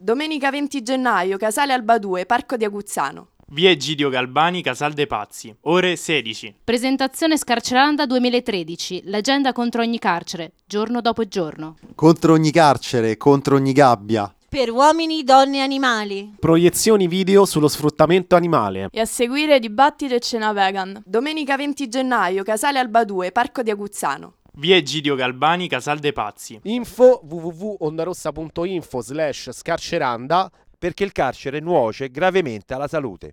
Domenica 20 gennaio, Casale Alba 2, Parco di Aguzzano. Via Egidio Galbani, Casal dei Pazzi, ore 16. Presentazione Scarceranda 2013, leggenda contro ogni carcere, giorno dopo giorno. Contro ogni carcere, contro ogni gabbia. Per uomini, donne e animali. Proiezioni video sullo sfruttamento animale. E a seguire dibattito e cena vegan. Domenica 20 gennaio, Casale Alba 2, Parco di Aguzzano. Via Egidio Galbani, Casal dei Pazzi. Info www.ondarossa.info/scarceranda, perché il carcere nuoce gravemente alla salute.